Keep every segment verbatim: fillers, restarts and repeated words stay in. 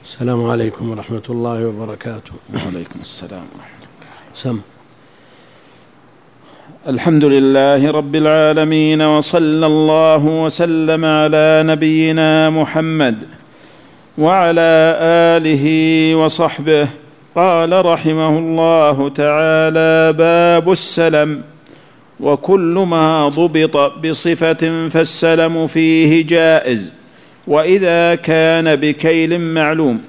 السلام عليكم ورحمة الله وبركاته. وعليكم السلام ورحمة الله. سم. الحمد لله رب العالمين، وصلى الله وسلم على نبينا محمد وعلى آله وصحبه. قال رحمه الله تعالى: باب السلم. وكل ما ضبط بصفة فالسلم فيه جائز، وإذا كان بكيل معلوم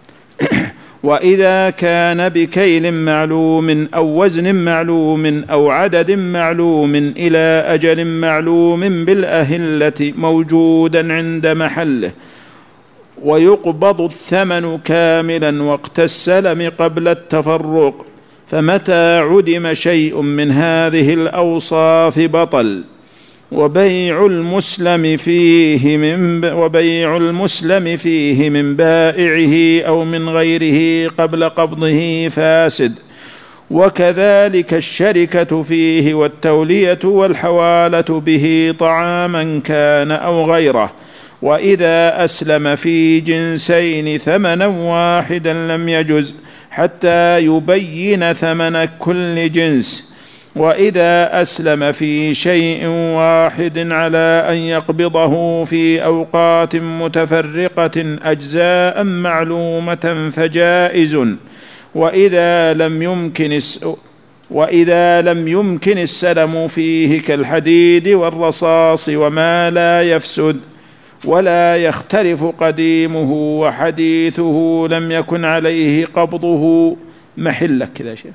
وإذا كان بكيل معلوم أو وزن معلوم أو عدد معلوم إلى أجل معلوم بالأهلة موجودا عند محله، ويقبض الثمن كاملا وقت السلم قبل التفرق. فمتى عدم شيء من هذه الأوصاف بطل، وبيع المسلم فيه من وبيع المسلم فيه من بائعه أو من غيره قبل قبضه فاسد، وكذلك الشركة فيه والتولية والحوالة به طعاما كان أو غيره. وإذا أسلم في جنسين ثمنا واحدا لم يجز حتى يبين ثمن كل جنس. وإذا أسلم في شيء واحد على أن يقبضه في أوقات متفرقة أجزاء معلومة فجائز. وإذا لم يمكن وإذا لم يمكن السلم فيه كالحديد والرصاص وما لا يفسد ولا يختلف قديمه وحديثه لم يكن عليه قبضه محلك. كذا شيخ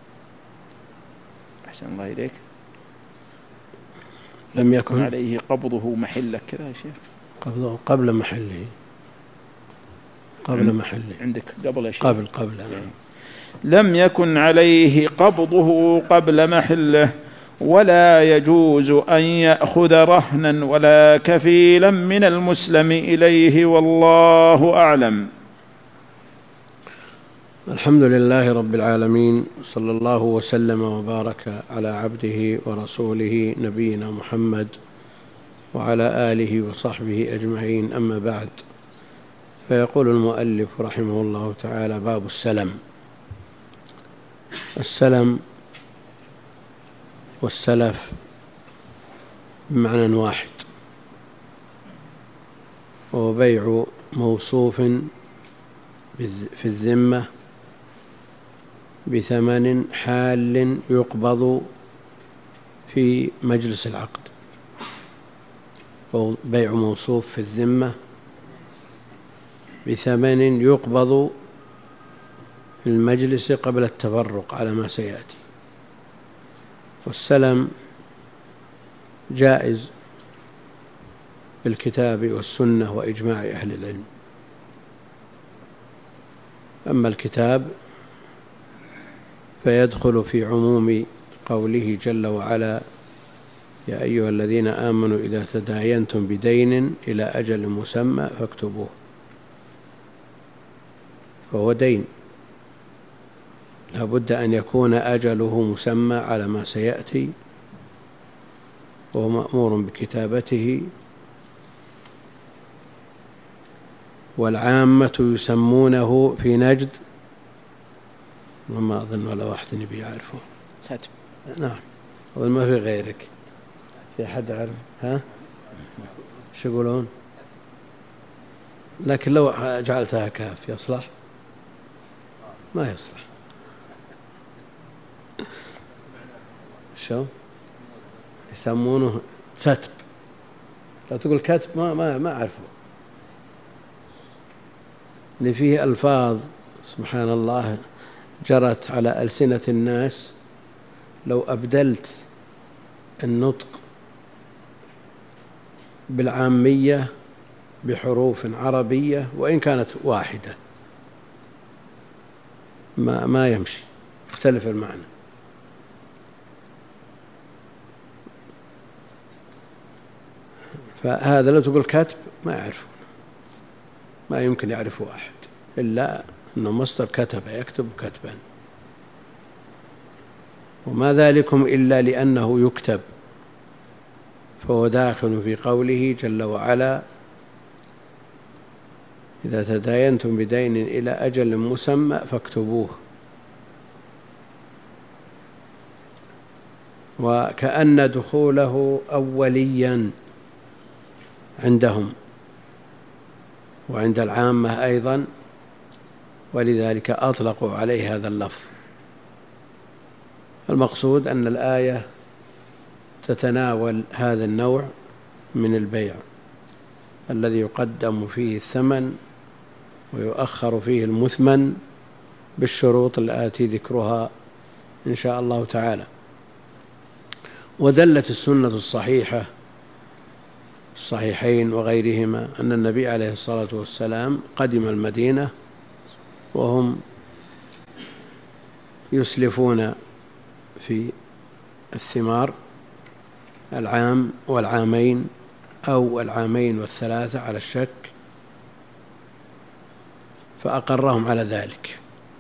أحسن الله إليك. لم يكن عليه قبضه محلك كذا يا شيخ. قبضه قبل محله. قبل محله عندك قبل يا شيخ. قبل قبل يعني لم يكن عليه قبضه قبل محله، ولا يجوز أن يأخذ رهنا ولا كفيلا من المسلم إليه، والله أعلم. الحمد لله رب العالمين، صلى الله وسلم وبارك على عبده ورسوله نبينا محمد وعلى آله وصحبه أجمعين. أما بعد، فيقول المؤلف رحمه الله تعالى: باب السلم. السلم والسلف بمعنى واحد، وهو بيع موصوف في الذمة بثمن حال يقبض في مجلس العقد. بيع موصوف في الذمة بثمن يقبض في المجلس قبل التفرق على ما سيأتي. والسلم جائز بالكتاب والسنة وإجماع أهل العلم. أما الكتاب فيدخل في عموم قوله جل وعلا: يا أيها الذين آمنوا إذا تداينتم بدين إلى أجل مسمى فاكتبوه. فهو دين لا بد أن يكون أجله مسمى على ما سيأتي، وهو مأمور بكتابته. والعامة يسمونه في نجد، وما أظن ولا واحد يبي يعرفه. ساتب. نعم، أظن ما في غيرك. في أحد يعرف؟ ها؟ شو يقولون؟ لكن لو جعلتها كاف يصلح؟ ما يصلح. شو يسمونه؟ ستب. لو تقول كتب ما ما ما أعرفه، اللي فيه ألفاظ سبحان الله جرت على ألسنة الناس. لو أبدلت النطق بالعامية بحروف عربية وإن كانت واحدة ما ما يمشي، يختلف المعنى. فهذا لو تقول كتب ما يعرفون، ما يمكن يعرفه أحد إلا أنه مصدر كتب يكتب كتبا، وما ذلكم إلا لأنه يكتب. فهو داخل في قوله جل وعلا: إذا تداينتم بدين إلى أجل مسمى فاكتبوه. وكأن دخوله أوليا عندهم وعند العامة أيضا، ولذلك أطلقوا عليه هذا اللفظ. المقصود أن الآية تتناول هذا النوع من البيع الذي يقدم فيه الثمن ويؤخر فيه المثمن بالشروط التي ذكرها إن شاء الله تعالى. ودلت السنة الصحيحة الصحيحين وغيرهما أن النبي عليه الصلاة والسلام قدم المدينة وهم يسلفون في الثمار العام والعامين أو العامين والثلاثة على الشك، فأقرهم على ذلك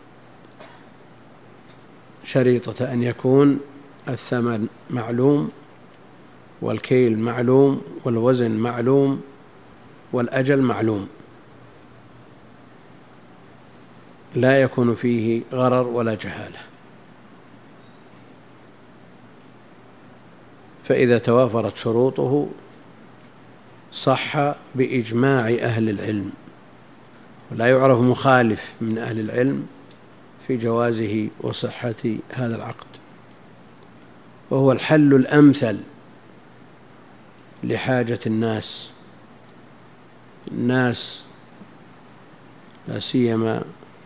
شريطة أن يكون الثمن معلوم والكيل معلوم والوزن معلوم والأجل معلوم، لا يكون فيه غرر ولا جهالة. فإذا توافرت شروطه صح بإجماع أهل العلم، ولا يعرف مخالف من أهل العلم في جوازه وصحة هذا العقد، وهو الحل الأمثل لحاجة الناس الناس لا سيما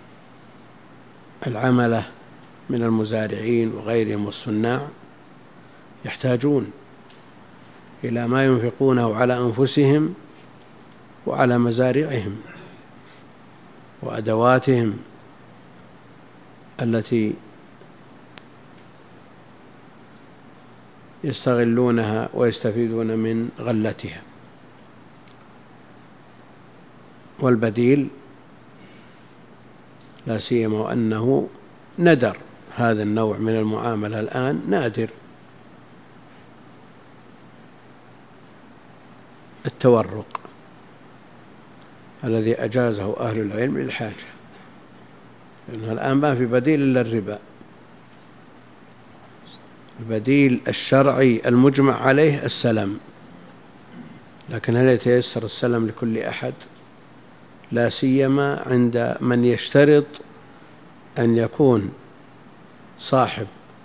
العملة من المزارعين وغيرهم والصناع يحتاجون إلى ما ينفقونه على أنفسهم وعلى مزارعهم وأدواتهم التي يستغلونها ويستفيدون من غلتها. والبديل لا سيما وأنه ندر هذا النوع من المعاملة الآن نادر، التورق الذي أجازه أهل العلم للحاجة، لأنه الآن ما في بديل إلا الربا. البديل الشرعي المجمع عليه السلم، لكن هل يتيسر السلم لكل أحد؟ لا سيما عند من يشترط أن يكون صاحب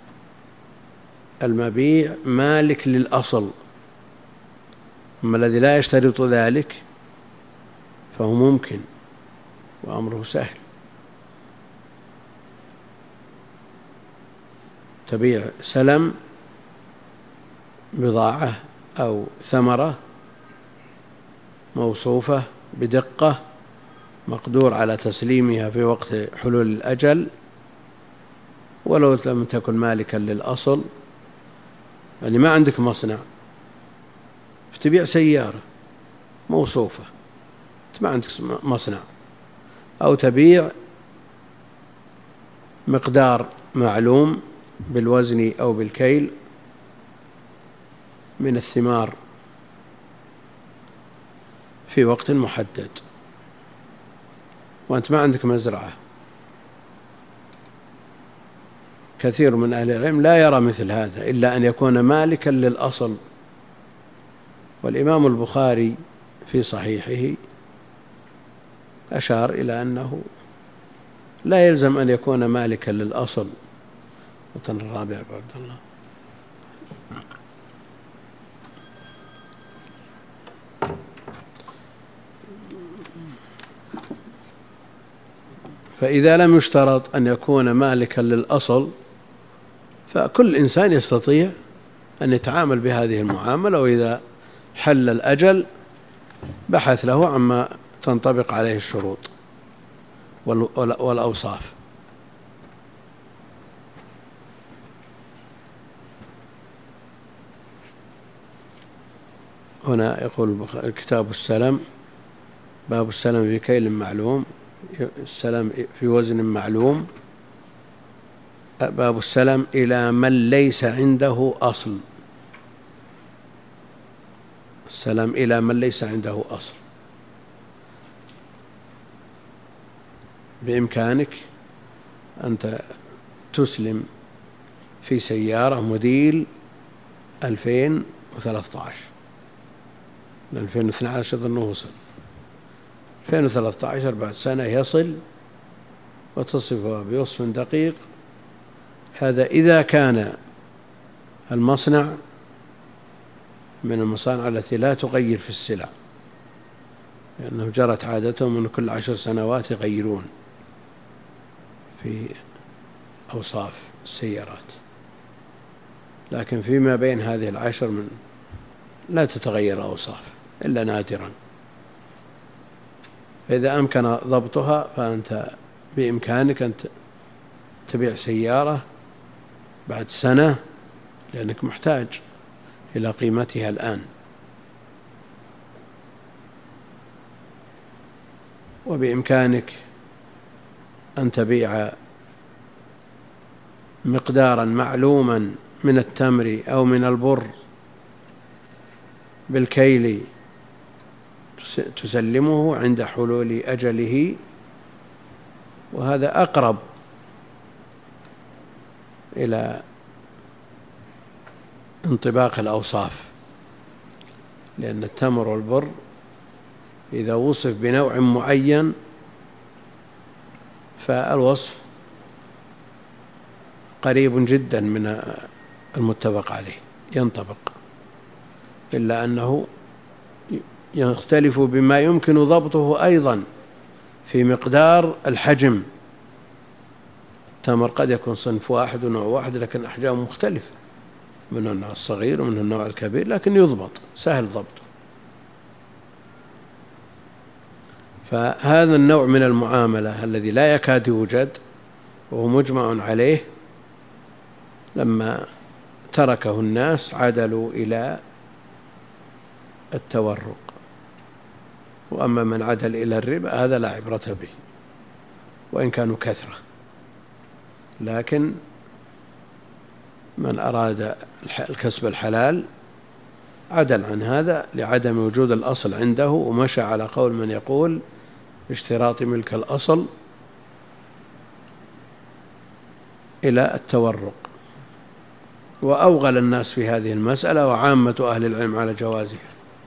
المبيع مالك للأصل. أما الذي لا يشترط ذلك فهو ممكن وأمره سهل. تبيع سلم بضاعة أو ثمرة موصوفة بدقة مقدور على تسليمها في وقت حلول الأجل، ولو لم تكن مالكا للأصل. يعني ما عندك مصنع فتبيع سيارة موصوفة، ما عندك مصنع، أو تبيع مقدار معلوم بالوزن أو بالكيل من الثمار في وقت محدد، وأنت ما عندك مزرعة. كثير من أهل العلم لا يرى مثل هذا إلا أن يكون مالكا للأصل. والإمام البخاري في صحيحه أشار إلى أنه لا يلزم أن يكون مالكا للأصل. وطن الرابع عبد الله. فإذا لم يشترط أن يكون مالكا للأصل فكل إنسان يستطيع أن يتعامل بهذه المعاملة، وإذا حل الأجل بحث له عما تنطبق عليه الشروط والأوصاف. هنا يقول كتاب السلم باب السلم في كيل معلوم، السلم في وزن معلوم، باب السلم إلى من ليس عنده أصل. السلم إلى من ليس عنده أصل، بإمكانك أنت تسلم في سيارة موديل ألفين وثلاثة عشر، ألفين واثني عشر أظنه وصل، ألفين وثلاثة عشر بعد سنة يصل وتصفها بوصف دقيق. هذا إذا كان المصنع من المصانع التي لا تغير في السلع، لأنه جرت عادتهم من كل عشر سنوات يغيرون في أوصاف السيارات، لكن فيما بين هذه العشر من لا تتغير أوصاف إلا نادرا. فإذا أمكن ضبطها فأنت بإمكانك أن تبيع سيارة بعد سنة، لأنك محتاج إلى قيمتها الآن. وبإمكانك أن تبيع مقدارا معلوما من التمر أو من البر بالكيل تسلمه عند حلول أجله، وهذا أقرب إلى انطباق الأوصاف، لأن التمر والبر إذا وصف بنوع معين فالوصف قريب جدا من المتفق عليه ينطبق، إلا أنه يختلف بما يمكن ضبطه أيضا في مقدار الحجم. التمر قد يكون صنف واحد ونوع واحد لكن أحجام مختلفة، من النوع الصغير ومن النوع الكبير، لكن يضبط سهل ضبطه. فهذا النوع من المعاملة الذي لا يكاد يوجد وهو مجمع عليه، لما تركه الناس عدلوا إلى التورق. وأما من عدل إلى الربا هذا لا عبرة به وإن كانوا كثرة، لكن من أراد الكسب الحلال عدل عن هذا لعدم وجود الأصل عنده، ومشى على قول من يقول اشتراط ملك الأصل إلى التورق. وأوغل الناس في هذه المسألة وعامة أهل العلم على جوازها،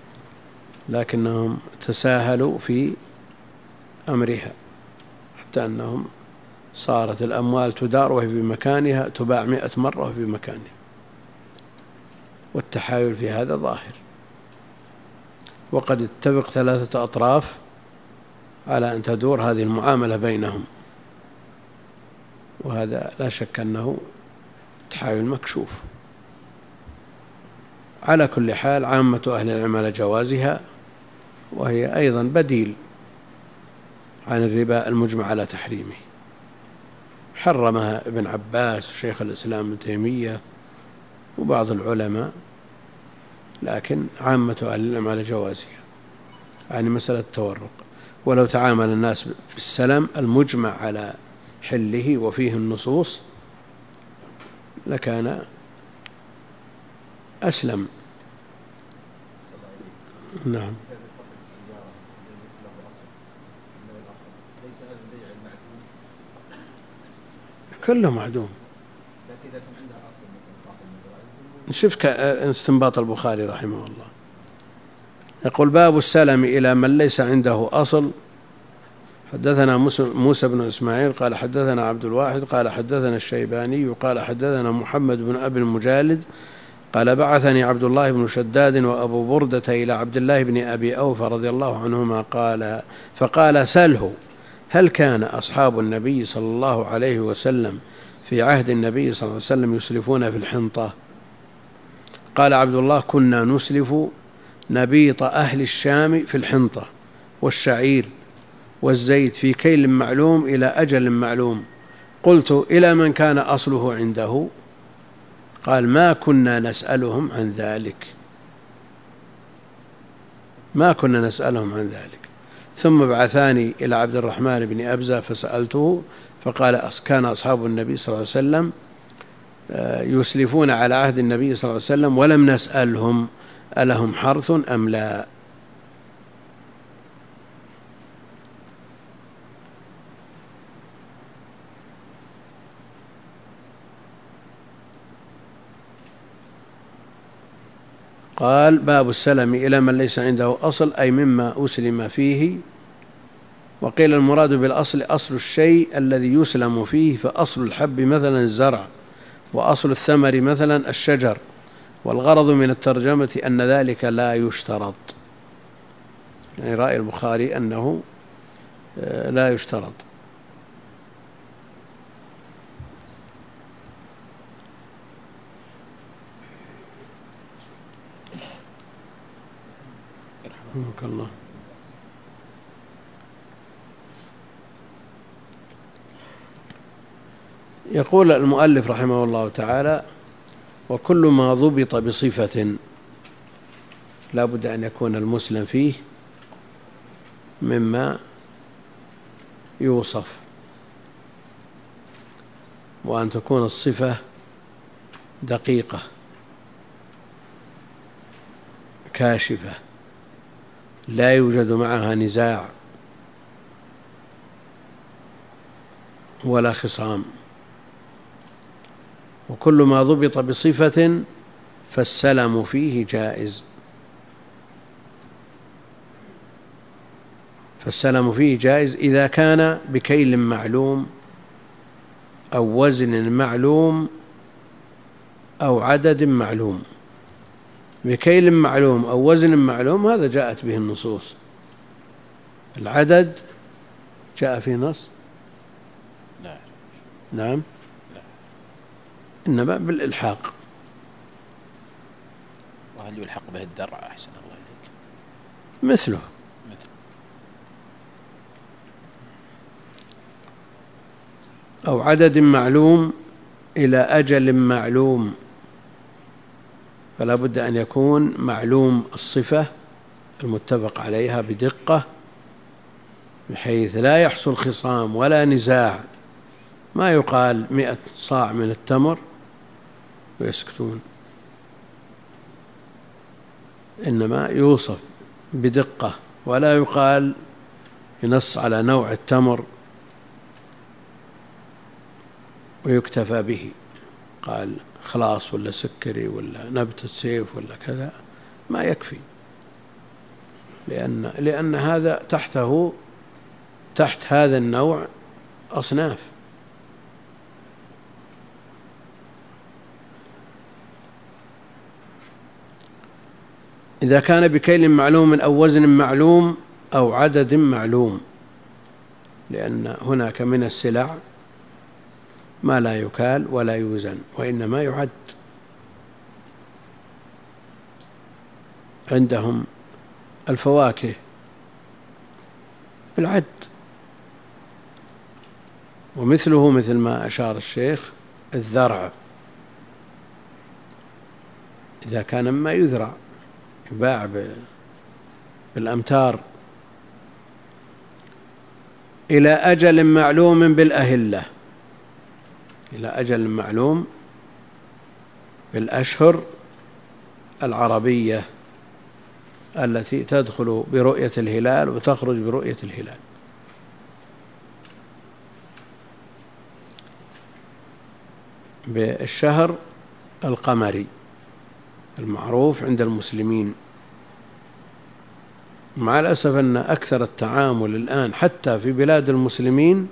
لكنهم تساهلوا في أمرها حتى أنهم صارت الأموال تدار وهي في مكانها تباع مئة مرة وهي في مكانها، والتحايل في هذا ظاهر. وقد اتفق ثلاثة أطراف على أن تدور هذه المعاملة بينهم، وهذا لا شك أنه تحايل مكشوف. على كل حال عامة أهل العلم على جوازها، وهي أيضا بديل عن الربا المجمع على تحريمه. حرمها ابن عباس وشيخ الإسلام ابن تيمية وبعض العلماء، لكن عامة أهل العلم على جوازها، يعني مسألة التورق. ولو تعامل الناس بالسلم المجمع على حله وفيه النصوص لكان أسلم. نعم. كله معدوم. نشوف استنباط البخاري رحمه الله، يقول باب السلم إلى من ليس عنده أصل. حدثنا موسى بن إسماعيل قال حدثنا عبد الواحد قال حدثنا الشيباني قال حدثنا محمد بن أبي المجالد قال بعثني عبد الله بن شداد وأبو بردة إلى عبد الله بن أبي أوفى رضي الله عنهما قال فقال سله هل كان أصحاب النبي صلى الله عليه وسلم في عهد النبي صلى الله عليه وسلم يسلفون في الحنطة؟ قال عبد الله كنا نسلف نبيط أهل الشام في الحنطة والشعير والزيت في كيل معلوم إلى أجل معلوم. قلت إلى من كان أصله عنده؟ قال ما كنا نسألهم عن ذلك، ما كنا نسألهم عن ذلك. ثم بعثاني إلى عبد الرحمن بن أبزة فسألته فقال كان أصحاب النبي صلى الله عليه وسلم يسلفون على عهد النبي صلى الله عليه وسلم ولم نسألهم ألهم حرث أم لا. قال باب السلم إلى من ليس عنده أصل، أي مما أسلم فيه. وقيل المراد بالأصل أصل الشيء الذي يسلم فيه، فأصل الحب مثلا الزرع، وأصل الثمر مثلا الشجر. والغرض من الترجمة أن ذلك لا يشترط، يعني رأي البخاري أنه لا يشترط. رحمك الله. يقول المؤلف رحمه الله تعالى: وكل ما ضبط بصفة، لا بد أن يكون المسلم فيه مما يوصف، وأن تكون الصفة دقيقة كاشفة لا يوجد معها نزاع ولا خصام. وكل ما ضبط بصفة فالسلم فيه جائز، فالسلم فيه جائز إذا كان بكيل معلوم أو وزن معلوم أو عدد معلوم. بكيل معلوم أو وزن معلوم هذا جاءت به النصوص. العدد جاء فيه نص؟ لا. نعم لا. إنما بالإلحاق. وهل يلحق به الدرع أحسن الله إليك؟ مثله مثل. أو عدد معلوم إلى أجل معلوم، فلا بد أن يكون معلوم الصفة المتفق عليها بدقة، بحيث لا يحصل خصام ولا نزاع. ما يقال مئة صاع من التمر ويسكتون، إنما يوصف بدقة، ولا يقال ينص على نوع التمر ويكتفى به، قال خلاص ولا سكري ولا نبت السيف ولا كذا، ما يكفي، لأن, لأن هذا تحته تحت هذا النوع أصناف. إذا كان بكيل معلوم أو وزن معلوم أو عدد معلوم، لأن هناك من السلع ما لا يكال ولا يوزن وإنما يعد. عندهم الفواكه بالعد، ومثله مثل ما أشار الشيخ الذرع، إذا كان ما يذرع يباع بالأمتار. إلى أجل معلوم بالأهلة، إلى أجل معلوم بالأشهر العربية التي تدخل برؤية الهلال وتخرج برؤية الهلال. بالشهر القمري المعروف عند المسلمين. مع الأسف أن أكثر التعامل الآن حتى في بلاد المسلمين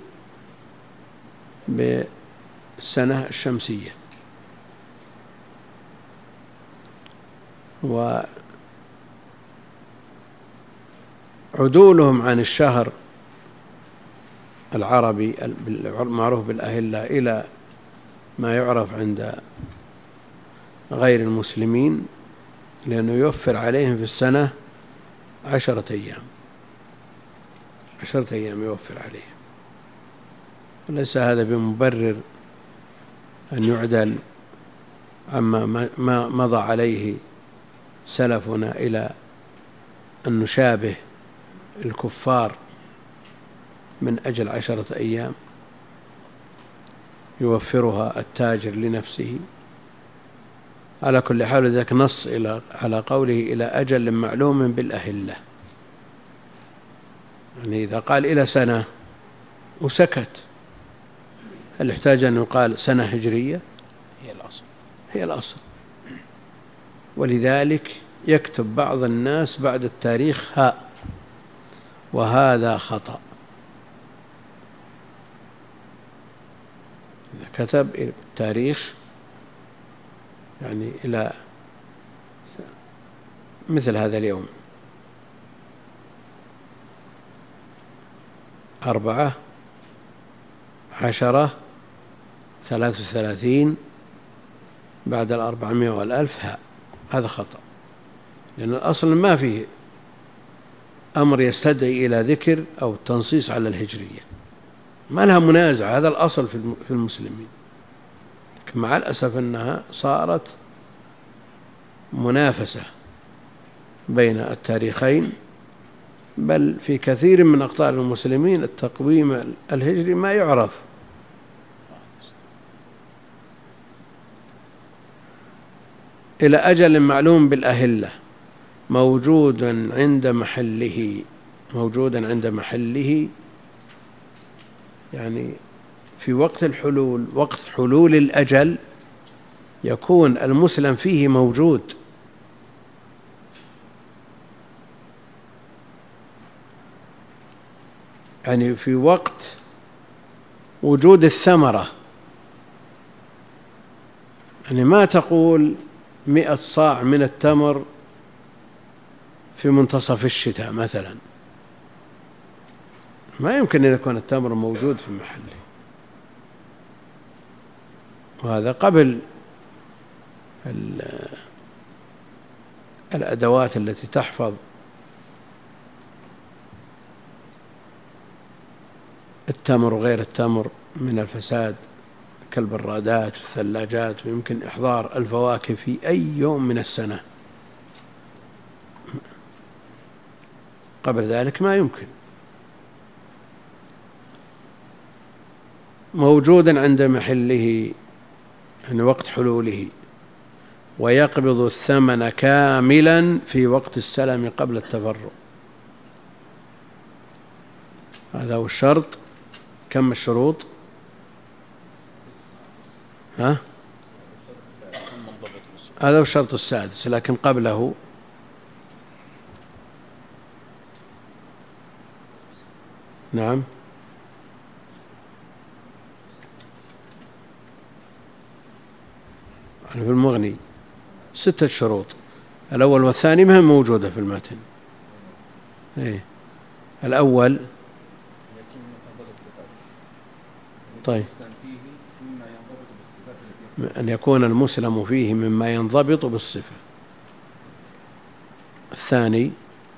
بالسنة الشمسية، وعدولهم عن الشهر العربي المعروف بالأهلة إلى ما يعرف عند غير المسلمين، لأنه يوفر عليهم في السنة عشرة أيام عشرة أيام يوفر عليهم. وليس هذا بمبرر أن يعدل عما ما مضى عليه سلفنا إلى أن نشابه الكفار من أجل عشرة أيام يوفرها التاجر لنفسه. على كل حال ذاك نص إلى على قوله إلى أجل معلوم بالأهلة، يعني إذا قال إلى سنة وسكت هل يحتاج أن يقال سنة هجرية؟ هي الأصل. هي الأصل. ولذلك يكتب بعض الناس بعد التاريخ هاء، وهذا خطأ. إذا كتب التاريخ يعني إلى مثل هذا اليوم أربعة عشرة ثلاث وثلاثين بعد الأربعمائة والألف هاء، هذا خطأ، لأن الأصل ما فيه أمر يستدعي إلى ذكر أو تنصيص على الهجرية، ما لها منازع، هذا الأصل في المسلمين. مع الأسف أنها صارت منافسة بين التاريخين، بل في كثير من أقطار المسلمين التقويم الهجري ما يعرف. إلى أجل معلوم بالأهلة، موجودا عند محله، موجودا عند محله يعني في وقت الحلول، وقت حلول الأجل يكون المسلم فيه موجود، يعني في وقت وجود الثمرة، يعني ما تقول مئة صاع من التمر في منتصف الشتاء مثلا، ما يمكن أن يكون التمر موجود في محله، وهذا قبل الأدوات التي تحفظ التمر وغير التمر من الفساد كالبرادات والثلاجات، ويمكن إحضار الفواكه في أي يوم من السنة، قبل ذلك ما يمكن. موجودا عند محله يعني وقت حلوله، ويقبض الثمن كاملا في وقت السلم قبل التفرق، هذا هو الشرط. كم الشروط؟ ها؟ هذا هو الشرط السادس، لكن قبله نعم في المغني ستة شروط، الأول والثاني ما هي موجودة في المتن. إيه؟ الأول طيب أن يكون المسلم فيه مما ينضبط بالصفة. الثاني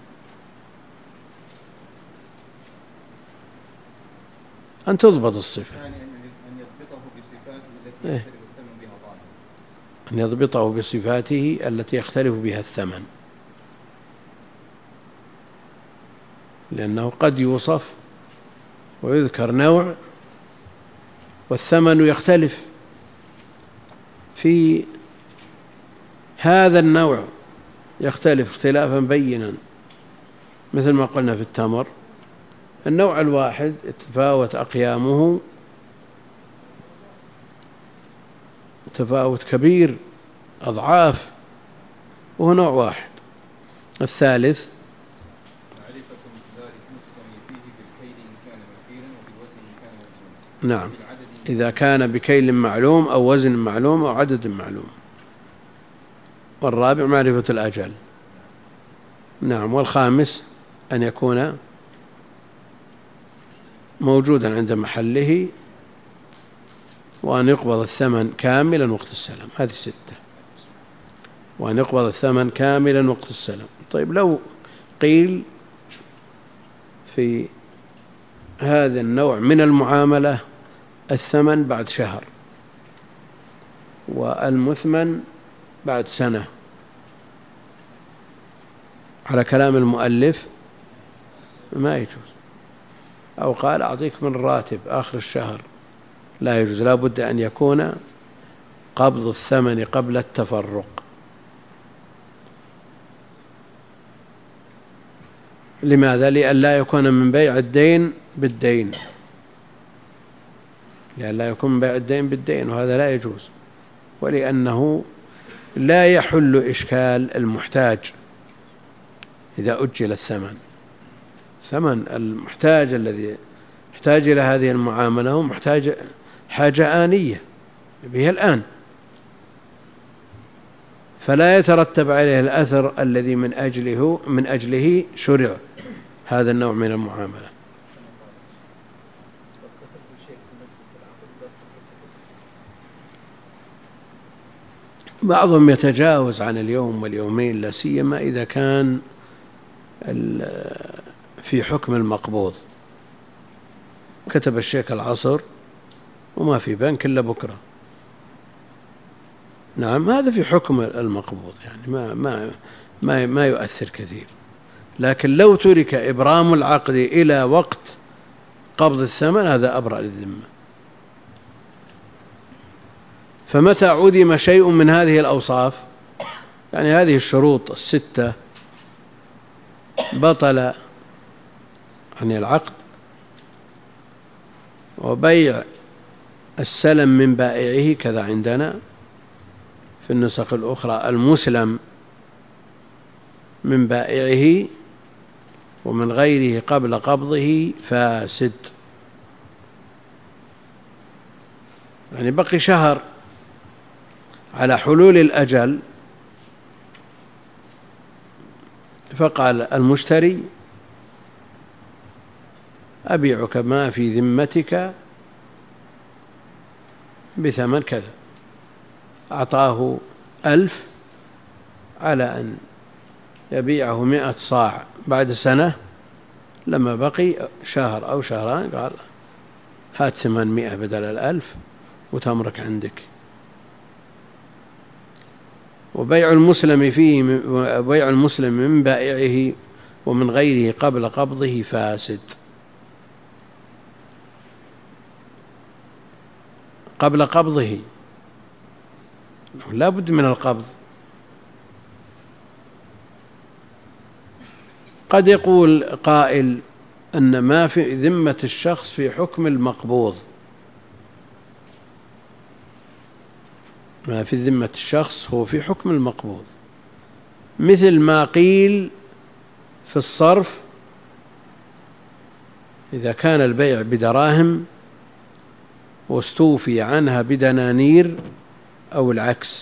أن تضبط الصفة، إيه؟ أن يضبطه بصفاته التي يختلف بها الثمن، لأنه قد يوصف ويذكر نوع والثمن يختلف في هذا النوع، يختلف اختلافا بينا، مثل ما قلنا في التمر، النوع الواحد تفاوت أقيامه تفاوت كبير أضعاف، وهو نوع واحد. الثالث نعم إذا كان بكيل معلوم أو وزن معلوم أو عدد معلوم. والرابع معرفة الأجل. نعم. والخامس أن يكون موجودا عند محله، وأن يقبض الثمن كاملا وقت السلام. هذه ستة. وأن يقبض الثمن كاملا وقت السلام. طيب لو قيل في هذا النوع من المعاملة الثمن بعد شهر والمثمن بعد سنة، على كلام المؤلف ما يجوز. أو قال أعطيك من راتب آخر الشهر، لا يجوز، لا بد أن يكون قبض الثمن قبل التفرق. لماذا؟ لأن لا يكون من بيع الدين بالدين، لأن لا يكون من بيع الدين بالدين، وهذا لا يجوز. ولأنه لا يحل إشكال المحتاج إذا أجل الثمن. ثمن المحتاج الذي يحتاج إلى هذه المعاملة هو محتاج حاجة آنية به الآن، فلا يترتب عليه الأثر الذي من أجله من أجله شرع هذا النوع من المعاملة. بعضهم يتجاوز عن اليوم واليومين، لا سيما إذا كان في حكم المقبوض. كتب الشيخ العصر وما في بنك إلا بكرة، نعم هذا في حكم المقبوض، يعني ما ما ما ما يؤثر كثير. لكن لو ترك إبرام العقد إلى وقت قبض الثمن هذا أبرأ للذمة. فمتى عدم شيء من هذه الأوصاف، يعني هذه الشروط الستة، بطل عن العقد. وبيع السلم من بائعه كذا عندنا في النسخ الأخرى، المسلم من بائعه ومن غيره قبل قبضه فاسد. يعني بقي شهر على حلول الأجل، فقال المشتري أبيعك ما في ذمتك بثمن كذا، أعطاه ألف على أن يبيعه مئة صاع بعد سنة. لما بقي شهر أو شهران قال هات ثمانمائة بدل الألف وتمرك عندك. وبيع المسلم فيه بيع المسلم من بائعه ومن غيره قبل قبضه فاسد. قبل قبضه لا بد من القبض. قد يقول قائل أن ما في ذمة الشخص في حكم المقبوض، ما في ذمة الشخص هو في حكم المقبوض، مثل ما قيل في الصرف إذا كان البيع بدراهم واستوفي عنها بدنانير أو العكس.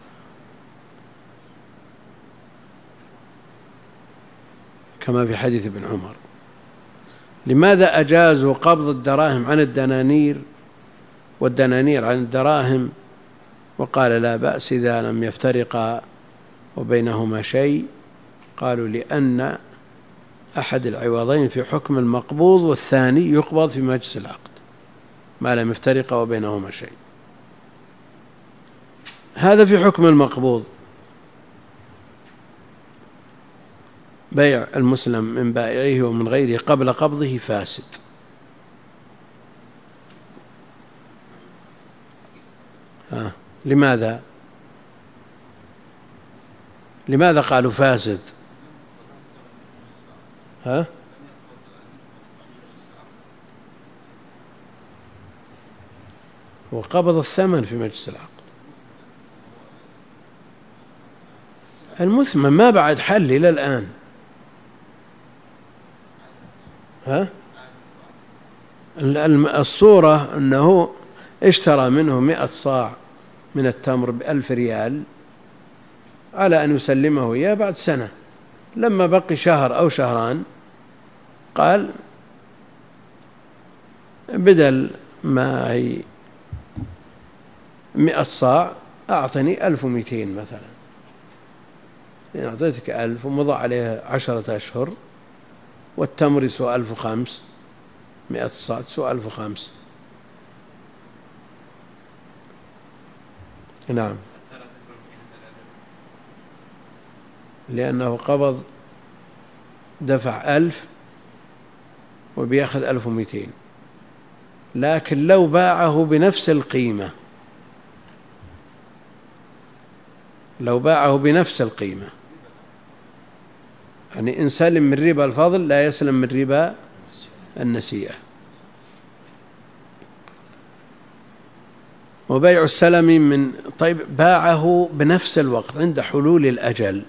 كما في حديث ابن عمر. لماذا أجازوا قبض الدراهم عن الدنانير والدنانير عن الدراهم، وقال لا بأس إذا لم يفترقا وبينهما شيء؟ قالوا لأن أحد العوضين في حكم المقبوض والثاني يقبض في مجلس العقد ما لم يفترقا وبينهما شيء. هذا في حكم المقبوض. بيع المسلم من بائعه ومن غيره قبل قبضه فاسد. ها. لماذا لماذا قالوا فاسد؟ ها؟ وقبض الثمن في مجلس العقد. المثمن ما بعد حل إلى الآن. ها؟ الصورة أنه اشترى منه مئة صاع من التمر بألف ريال على أن يسلمه إياه بعد سنة. لما بقي شهر أو شهران قال بدل ما هي مئة صاع أعطني ألف ومئتين مثلا، يعني أعطيتك ألف ومضى عليه عشرة أشهر والتمر يسوى ألف وخمس، مئة صاع تسوى ألف وخمس. نعم، لأنه قبض دفع ألف وبيأخذ ألف ومئتين. لكن لو باعه بنفس القيمة لو باعه بنفس القيمة يعني إن سلم من ربا الفضل لا يسلم من ربا النسيئة. وبيع السلم من طيب باعه بنفس الوقت عند حلول الأجل،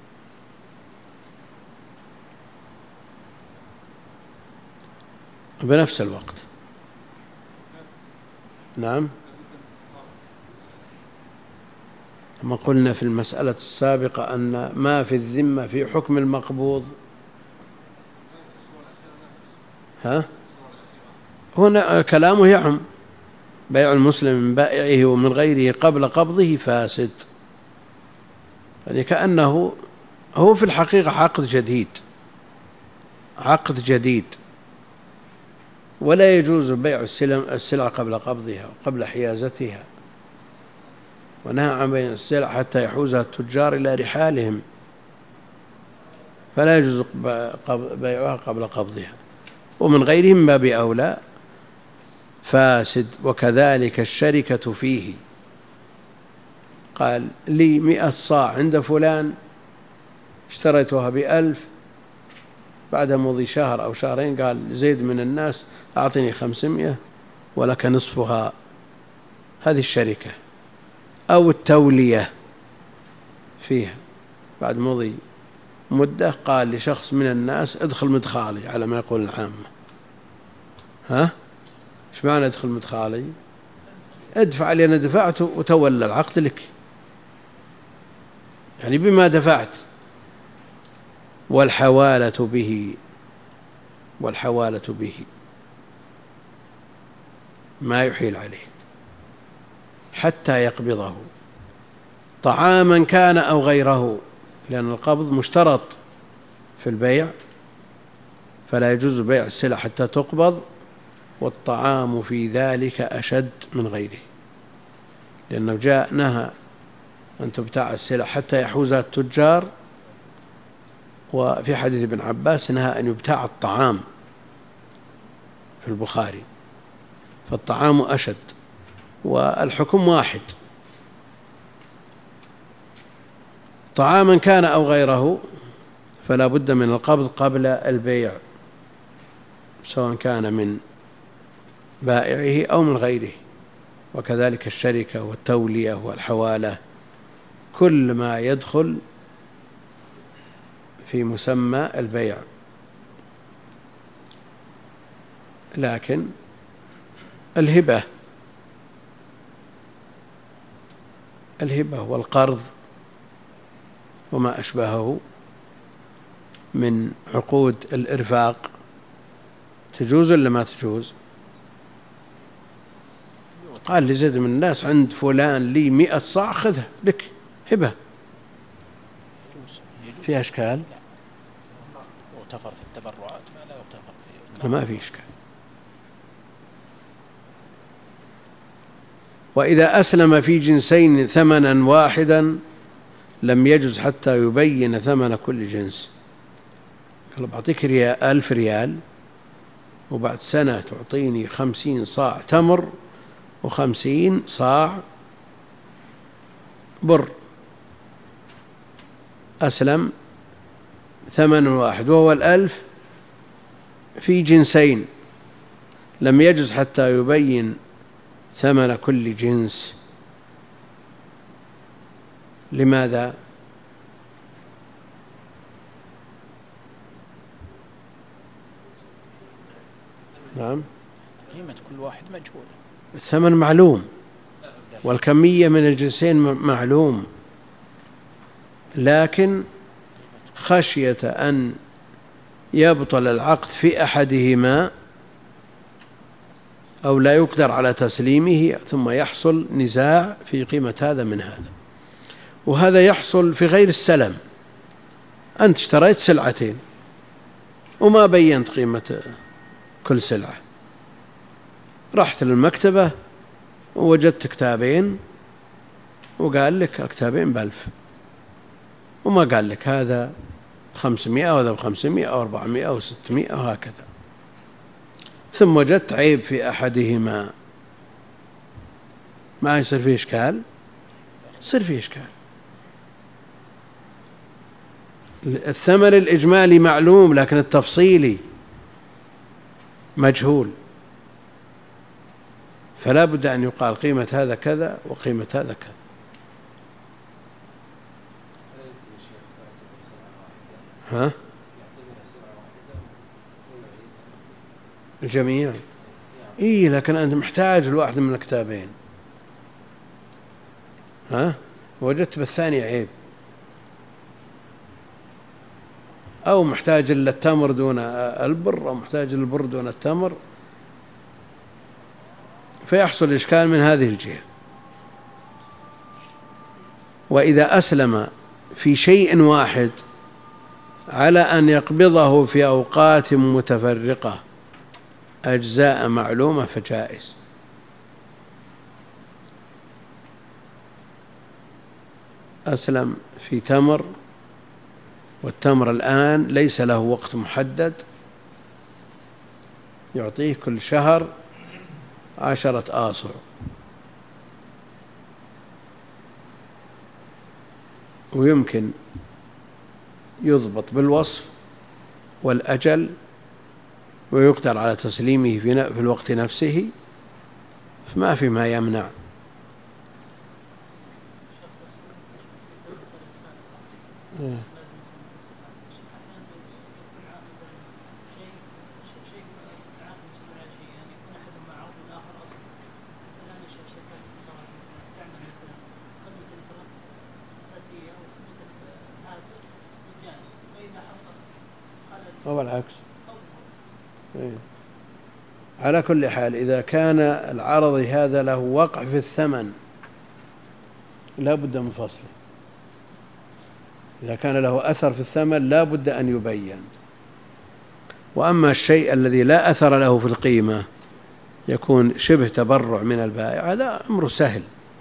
بنفس الوقت. نعم، كما قلنا في المسألة السابقة أن ما في الذمة في حكم المقبوض. ها؟ هنا كلامه يعم بيع المسلم من بائعه ومن غيره قبل قبضه فاسد، يعني كأنه هو في الحقيقة عقد جديد، عقد جديد، ولا يجوز بيع السلع قبل قبضها وقبل حيازتها، ونهى عن بيع السلع حتى يحوزها التجار إلى رحالهم، فلا يجوز بيعها قبل قبضها، ومن غيرهم من باب أولى فاسد. وكذلك الشركة فيه، قال لي مئة صاع عند فلان اشتريتها بألف، بعد مضي شهر أو شهرين قال زيد من الناس أعطني خمسمائة ولك نصفها، هذه الشركة. أو التولية فيها، بعد مضي مدة قال لشخص من الناس ادخل مدخالي على ما يقول العامة. ها؟ ايش معنى ادخل مدخالي؟ ادفع لي أنا دفعته وتولى العقد لك، يعني بما دفعت. والحوالة به، والحوالة به ما يحيل عليه حتى يقبضه، طعاما كان أو غيره، لأن القبض مشترط في البيع، فلا يجوز بيع السلع حتى تقبض، والطعام في ذلك أشد من غيره، لأنه جاء نهى أن تبتاع السلع حتى يحوزها التجار، وفي حديث ابن عباس نهى أن يبتاع الطعام في البخاري، فالطعام أشد، والحكم واحد. طعاما كان أو غيره فلا بد من القبض قبل البيع، سواء كان من بائعه أو من غيره. وكذلك الشركة والتولية والحوالة، كل ما يدخل في مسمى البيع. لكن الهبة الهبة والقرض وما أشبهه من عقود الإرفاق تجوز ولا ما تجوز؟ قال لزيد من الناس عند فلان لي مئة صاع خذها لك هبة، فيها إشكال؟ يغتفر في التبرعات ما لا يغتفر في، ما في إشكال. وإذا أسلم في جنسين ثمنا واحدا لم يجز حتى يبين ثمن كل جنس. قال بعطيك ريال ألف ريال وبعد سنة تعطيني خمسين صاع تمر وخمسين صاع بر، أسلم ثمن واحد وهو الألف في جنسين، لم يجز حتى يبين ثمن كل جنس. لماذا؟ نعم، قيمة كل واحد مجهولة، الثمن معلوم والكمية من الجنسين معلوم، لكن خشية أن يبطل العقد في أحدهما أو لا يقدر على تسليمه ثم يحصل نزاع في قيمة هذا من هذا. وهذا يحصل في غير السلم، أنت اشتريت سلعتين وما بينت قيمة كل سلعة، رحت للمكتبة ووجدت كتابين وقال لك الكتابين بألف، وما قال لك هذا خمسمائة وهذا بخمسمائة أو أربعمائة أو ستمائة وهكذا، ثم وجدت عيب في أحدهما، ما يصير فيه إشكال؟ يصير فيه إشكال. الثمن الإجمالي معلوم لكن التفصيلي مجهول، فلا بد أن يقال قيمة هذا كذا وقيمة هذا كذا. ها؟ الجميع إيه، لكن أنت محتاج الواحد من الكتابين، ها؟ وجدت بالثاني عيب، أو محتاج إلا التمر دون البر، أو محتاج البر دون التمر، فيحصل إشكال من هذه الجهة. وإذا أسلم في شيء واحد على أن يقبضه في أوقات متفرقة أجزاء معلومة فجائز. أسلم في تمر، والتمر الآن ليس له وقت محدد، يعطيه كل شهر عشرة آصع، ويمكن يضبط بالوصف والأجل ويقدر على تسليمه في الوقت نفسه، فما في ما يمنع. أو العكس. على كل حال، إذا كان العرض هذا له وقع في الثمن لا بد من فصله، إذا كان له أثر في الثمن لا بد أن يبين. وأما الشيء الذي لا أثر له في القيمة يكون شبه تبرع من البائع، هذا أمر سهل.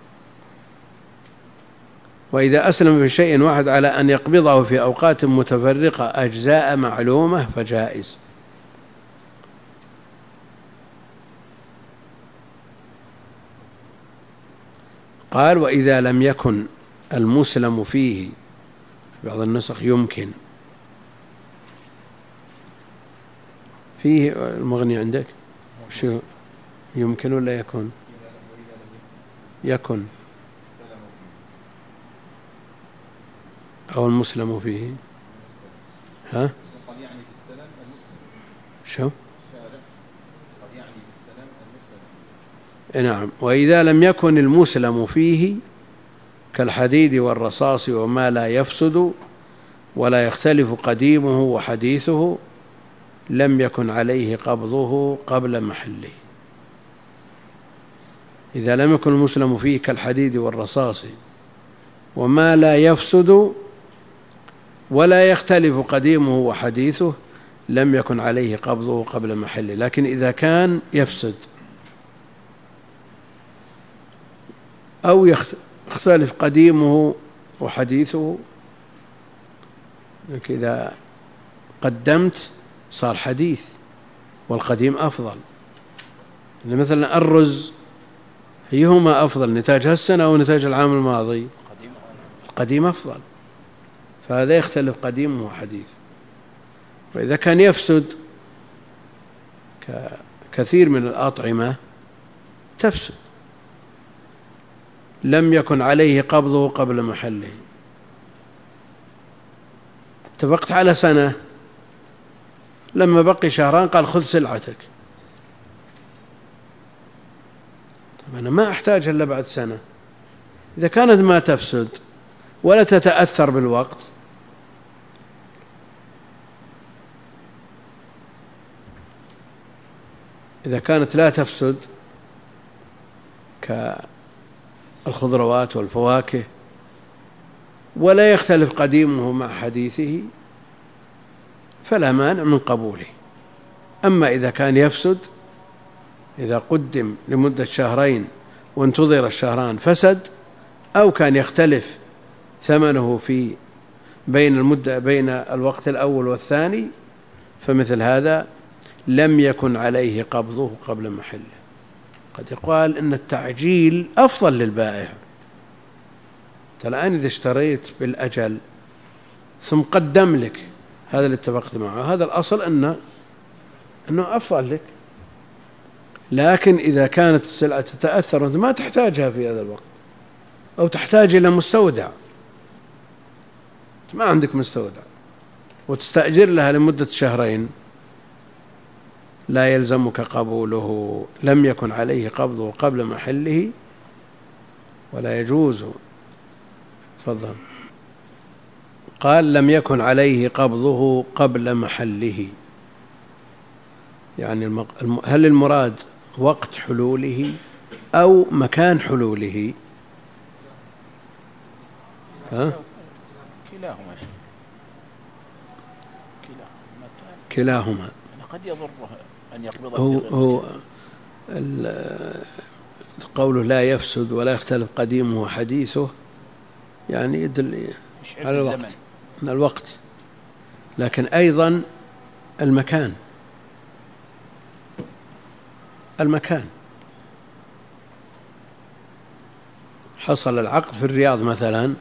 وإذا أسلم في شيء واحد على أن يقبضه في أوقات متفرقة أجزاء معلومة فجائز. قال: وإذا لم يكن المسلم فيه، بعض النسخ يمكن فيه المغني عندك شو يمكن ولا يكون؟ يكن أو المسلم فيه، ها؟ شو؟ نعم. وإذا لم يكن المسلم فيه كالحديد والرصاص وما لا يفسد ولا يختلف قديمه وحديثه لم يكن عليه قبضه قبل محله. إذا لم يكن المسلم فيه كالحديد والرصاص وما لا يفسد ولا يختلف قديمه وحديثه لم يكن عليه قبضه قبل محله. لكن إذا كان يفسد أو يختلف قديمه وحديثه، إذا قدمت صار حديث والقديم أفضل. مثلا الرز أيهما أفضل، نتاج هالسنة أو نتاج العام الماضي؟ القديم أفضل، فهذا يختلف قديمه وحديث. وإذا كان يفسد كثير من الأطعمة تفسد لم يكن عليه قبضه قبل محله. اتفقت على سنة، لما بقي شهران قال خذ سلعتك، طب أنا ما أحتاج إلا بعد سنة. إذا كانت ما تفسد ولا تتأثر بالوقت إذا كانت لا تفسد كالخضروات والفواكه ولا يختلف قديمه مع حديثه فلا مانع من قبوله. أما إذا كان يفسد، إذا قدم لمدة شهرين وانتظر الشهران فسد، أو كان يختلف ثمنه في بين المدة بين الوقت الأول والثاني، فمثل هذا لم يكن عليه قبضه قبل محله. قد يقال إن التعجيل أفضل للبائع. الآن إذا اشتريت بالأجل ثم قدم لك هذا اللي اتفقت معه، هذا الأصل أنه, أنه أفضل لك، لكن إذا كانت السلعة تتأثر وأنت ما تحتاجها في هذا الوقت، أو تحتاج إلى مستودع، ما عندك مستودع وتستأجر لها لمدة شهرين، لا يلزمك قبوله، لم يكن عليه قبضه قبل محله ولا يجوز. تفضل. قال لم يكن عليه قبضه قبل محله، يعني هل المراد وقت حلوله أو مكان حلوله؟ ها؟ كلاهما كلاهما قد يضره أن يقبضه. هو, هو قوله لا يفسد ولا يختلف قديمه وحديثه، يعني يدل على الوقت من الوقت، لكن أيضا المكان المكان حصل العقد في الرياض مثلا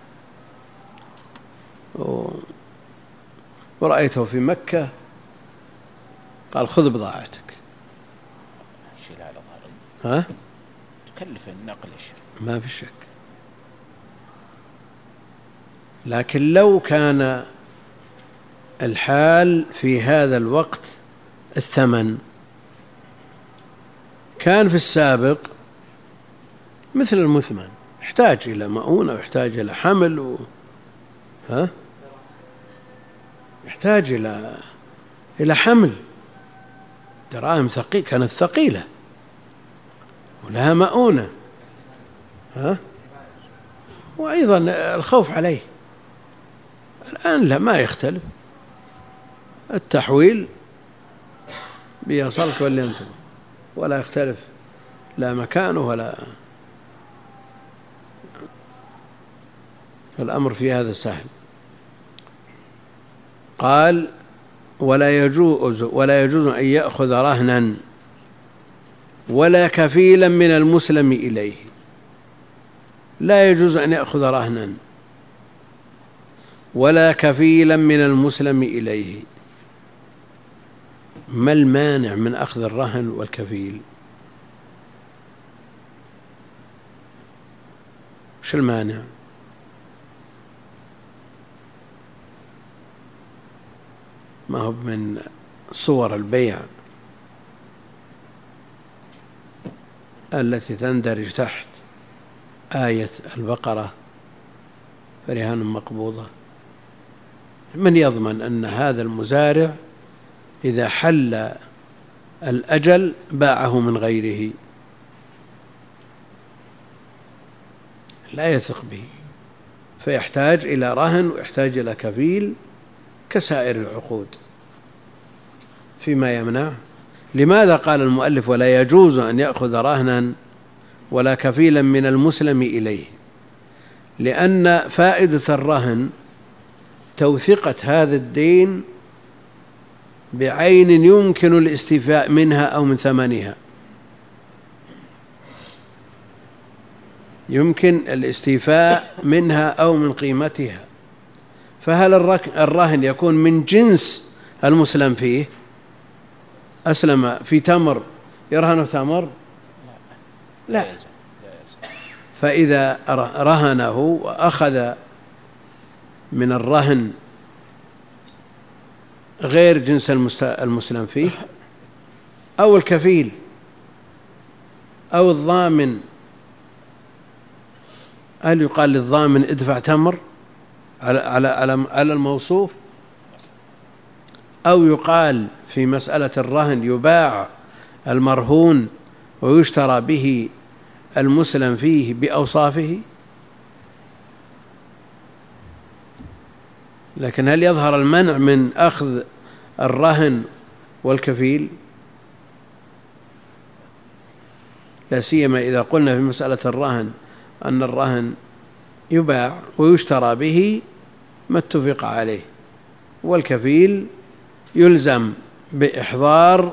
ورأيته في مكة، قال خذ بضاعتك. شيل على ظهري. ها؟ تكلف النقل شيء. ما في شك، لكن لو كان الحال في هذا الوقت الثمن كان في السابق مثل المثمن، يحتاج إلى مؤونة ويحتاج إلى حمل و... ها؟ يحتاج إلى إلى حمل، دراهم ثقيلة كانت ثقيلة ولها مؤونة، ها؟ وأيضا الخوف عليه. الآن لا، ما يختلف، التحويل بيصلك واللي أنت، ولا يختلف لا مكانه ولا، الأمر في هذا سهل. قال ولا يجوز ولا يجوز أن يأخذ رهنا ولا كفيلا من المسلم إليه، لا يجوز أن يأخذ رهنا ولا كفيلا من المسلم إليه. ما المانع من أخذ الرهن والكفيل؟ وش المانع؟ ما هو من صور البيع التي تندرج تحت آية البقرة فرهان مقبوضة؟ من يضمن أن هذا المزارع إذا حل الأجل باعه من غيره؟ لا يثق به، فيحتاج إلى رهن ويحتاج إلى كفيل كسائر العقود. فيما يمنع، لماذا قال المؤلف ولا يجوز أن يأخذ رهنا ولا كفيلا من المسلم إليه؟ لأن فائدة الرهن توثيقة هذا الدين بعين يمكن الاستيفاء منها أو من ثمنها، يمكن الاستيفاء منها أو من قيمتها. فهل الرهن يكون من جنس المسلم فيه؟ أسلم في تمر يرهن تمر؟ لا. فإذا رهنه وأخذ من الرهن غير جنس المسلم فيه، أو الكفيل أو الضامن، هل يقال للضامن ادفع تمر على على على على الموصوف؟ أو يقال في مسألة الرهن يباع المرهون ويشترى به المسلم فيه بأوصافه؟ لكن هل يظهر المنع من أخذ الرهن والكفيل؟ لا سيما إذا قلنا في مسألة الرهن أن الرهن يباع ويشترى به ما اتفق عليه، والكفيل يلزم بإحضار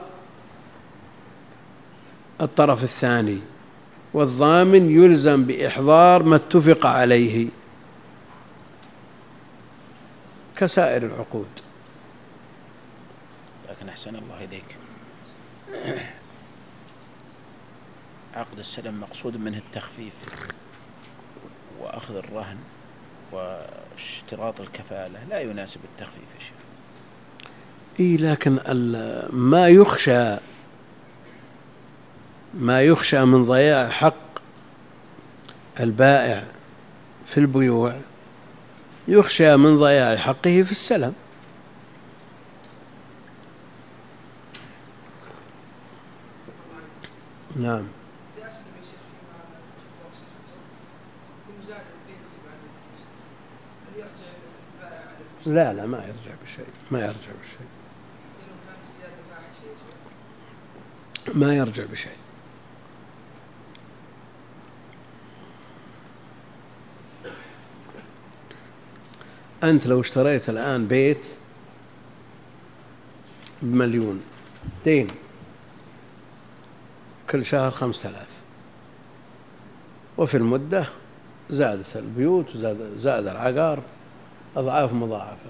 الطرف الثاني، والضامن يلزم بإحضار ما اتفق عليه كسائر العقود. لكن أحسن الله إليك، عقد السلم مقصود منه التخفيف وأخذ الرهن واشتراط الكفالة لا يناسب التخفيف يا شيخ. إيه لكن ما يخشى ما يخشى من ضياع حق البائع في البيوع يخشى من ضياع حقه في السلم. نعم. لا لا ما يرجع بشيء ما يرجع بشيء ما يرجع بشيء. أنت لو اشتريت الآن بيت بمليون دين كل شهر خمسة آلاف، وفي المدة زادت البيوت وزاد زاد العقار أضعاف مضاعفة،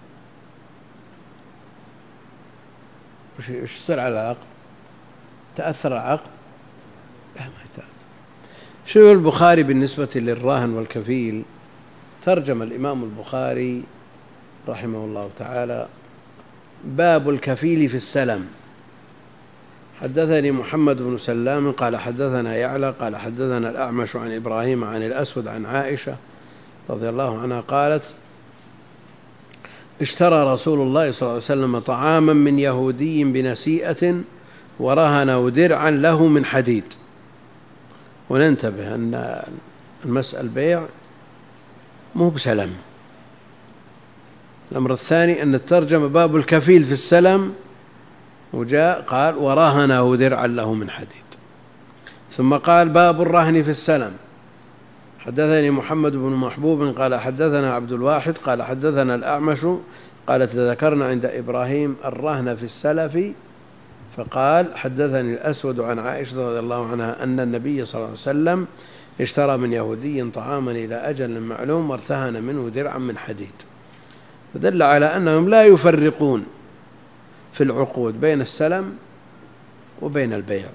وش يصير على العقد؟ تأثر العقد؟ لا ما يتأثر. شو البخاري بالنسبة للراهن والكفيل؟ ترجم الإمام البخاري رحمه الله تعالى باب الكفيل في السلم. حدثني محمد بن سلام قال حدثنا يعلى قال حدثنا الأعمش عن إبراهيم عن الأسود عن عائشة رضي الله عنها قالت اشترى رسول الله صلى الله عليه وسلم طعاما من يهودي بنسيئة ورهنه درعا له من حديد. وننتبه أن المسألة بيع مو بسلم. الأمر الثاني أن الترجمة باب الكفيل في السلم، وجاء قال ورهنه درعا له من حديد. ثم قال باب الرهن في السلم. حدثني محمد بن محبوب قال حدثنا عبد الواحد قال حدثنا الأعمش قال تذكرنا عند إبراهيم الرهن في السلف، فقال حدثني الأسود عن عائشة رضي الله عنها أن النبي صلى الله عليه وسلم اشترى من يهودي طعاما إلى أجل معلوم وارتهن منه درعا من حديد. فدل على أنهم لا يفرقون في العقود بين السلم وبين البيع،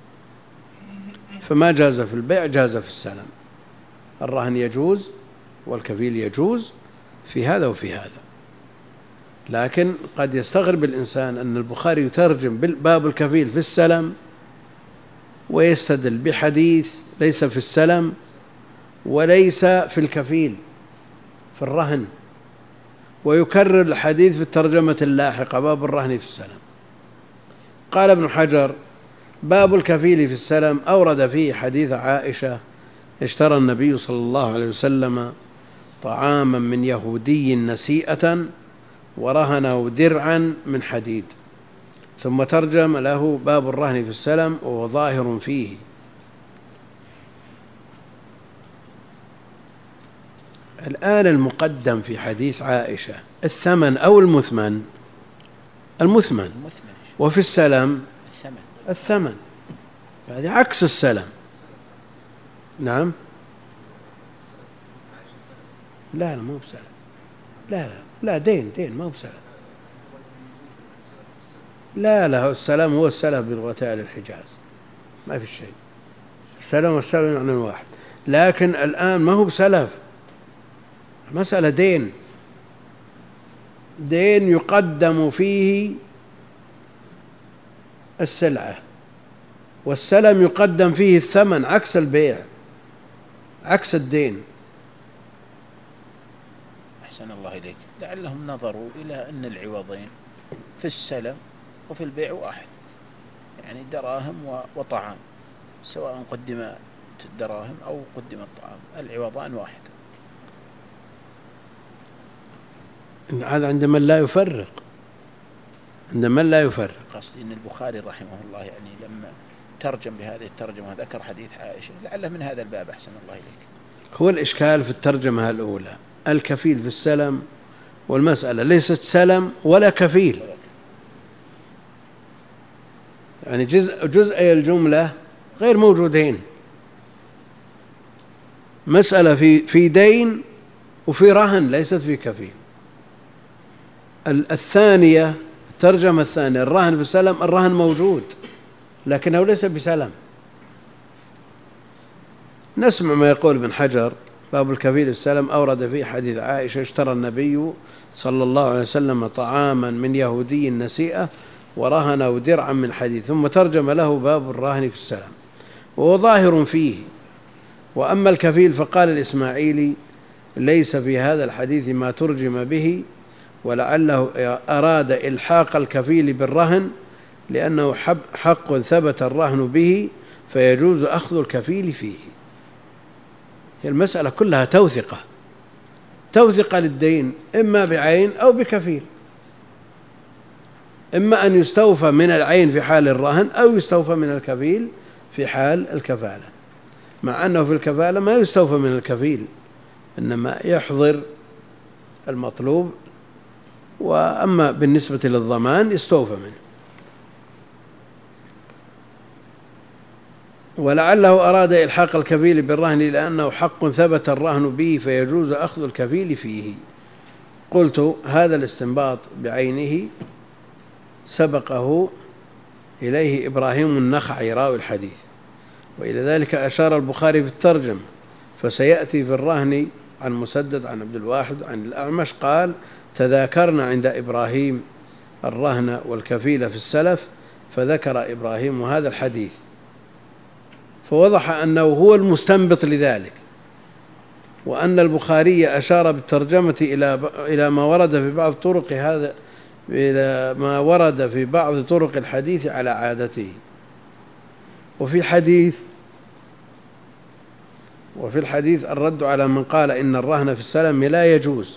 فما جاز في البيع جاز في السلم. الرهن يجوز والكفيل يجوز في هذا وفي هذا. لكن قد يستغرب الإنسان أن البخاري يترجم باب الكفيل في السلم ويستدل بحديث ليس في السلم وليس في الكفيل في الرهن، ويكرر الحديث في الترجمة اللاحقة باب الرهن في السلم. قال ابن حجر باب الكفيل في السلم أورد فيه حديث عائشة اشترى النبي صلى الله عليه وسلم طعاما من يهودي نسيئة ورهنه درعا من حديد، ثم ترجم له باب الرهن في السلم وهو ظاهر فيه. الآن المقدم في حديث عائشة الثمن أو المثمن؟ المثمن. وفي السلم الثمن، هذه عكس السلم. نعم. لا لا مو بسلم، لا لا لا دين دين ما هو بسلم. لا لا السلام هو السلف بلغة أهل الحجاز، ما في شيء. السلام والسلم يعني واحد، لكن الآن ما هو بسلف، مسألة دين دين يقدم فيه السلعة، والسلم يقدم فيه الثمن، عكس البيع عكس الدين. أحسن الله إليك. لعلهم نظروا إلى أن العوضين في السلم وفي البيع واحد، يعني دراهم وطعام، سواء قدمت الدراهم أو قدم الطعام العوضان واحد. هذا عند من لا يفرق، عند من لا يفرق. قصدي أن البخاري رحمه الله يعني لما ترجم بهذه الترجمة وذكر حديث عائشة لعله من هذا الباب. أحسن الله إليك. هو الإشكال في الترجمة الأولى الكفيل في السلم، والمسألة ليست سلم ولا كفيل، يعني جزء جزئي الجملة غير موجودين. مسألة في في دين وفي رهن، ليست في كفيل. الثانية الترجمة الثانية الرهن في السلم، الرهن موجود لكنه ليس بسلم. نسمع ما يقول ابن حجر باب الكفيل السلم، أورد فيه حديث عائشة: اشترى النبي صلى الله عليه وسلم طعاما من يهودي نسيئة ورهنه درعا من حديد، ثم ترجم له باب الرهن في السلم، وهو ظاهر فيه. وأما الكفيل فقال الإسماعيلي: ليس في هذا الحديث ما ترجم به، ولعله أراد إلحاق الكفيل بالرهن لأنه حق ثبت الرهن به فيجوز أخذ الكفيل فيه. هي المسألة كلها توثقة، توثقة للدين إما بعين أو بكفيل، إما أن يستوفى من العين في حال الرهن أو يستوفى من الكفيل في حال الكفالة، مع أنه في الكفالة ما يستوفى من الكفيل، إنما يحضر المطلوب، وأما بالنسبة للضمان يستوفى منه. ولعله أراد إلحاق الكفيل بالرهن لأنه حق ثبت الرهن به فيجوز أخذ الكفيل فيه. قلت: هذا الاستنباط بعينه سبقه إليه إبراهيم النخعي راوي الحديث، وإلى ذلك أشار البخاري في الترجمة، فسيأتي في الرهن عن مسدد عن عبد الواحد عن الأعمش قال: تذاكرنا عند إبراهيم الرهن والكفيل في السلف، فذكر إبراهيم هذا الحديث، فوضح أنه هو المستنبط لذلك، وأن البخاري أشار بالترجمة إلى إلى ما ورد في بعض طرق هذا إلى ما ورد في بعض طرق الحديث على عادته. وفي حديث وفي الحديث الرد على من قال إن الرهن في السلم لا يجوز،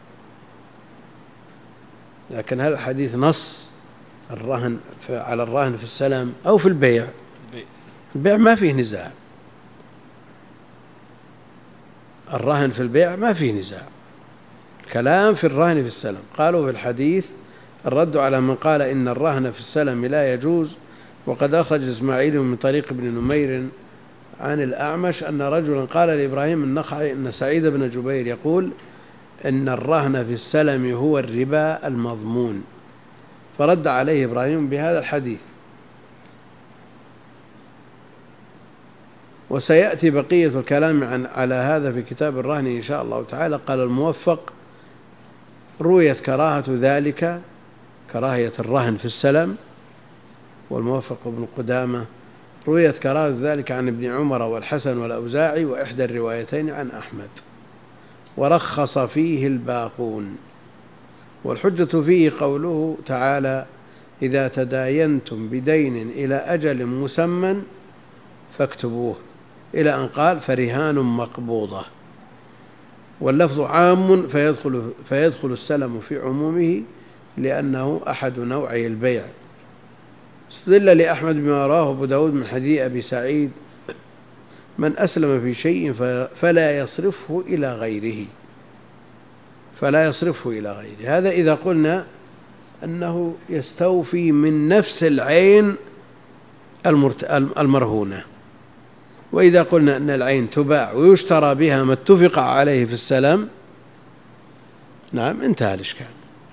لكن هل الحديث نص الرهن على الرهن في السلم أو في البيع؟ البيع ما فيه نزاع، الرهن في البيع ما فيه نزاع، كلام في الرهن في السلم. قالوا في الحديث الرد على من قال إن الرهن في السلم لا يجوز. وقد أخرج إسماعيل من طريق ابن نمير عن الأعمش أن رجلا قال لإبراهيم النخعي إن سعيد بن جبير يقول إن الرهن في السلم هو الربا المضمون، فرد عليه إبراهيم بهذا الحديث. وسيأتي بقية الكلام عن على هذا في كتاب الرهن إن شاء الله تعالى. قال الموفق: رويت كراهة ذلك، كراهية الرهن في السلم، والموفق ابن قدامة رويت كراهة ذلك عن ابن عمر والحسن والأوزاعي وإحدى الروايتين عن أحمد، ورخص فيه الباقون. والحجة فيه قوله تعالى: إذا تداينتم بدين إلى أجل مسمى فاكتبوه، إلى أن قال: فرهان مقبوضة. واللفظ عام فيدخل, فيدخل السلم في عمومه لأنه أحد نوعي البيع. استدل لأحمد بما رواه أبو داود من حديث أبي سعيد: من أسلم في شيء فلا يصرفه إلى غيره، فلا يصرفه إلى غيره. هذا إذا قلنا أنه يستوفي من نفس العين المرهونة. وإذا قلنا أن العين تباع ويشترى بها ما اتفق عليه في السلم، نعم، انتهى الإشكال.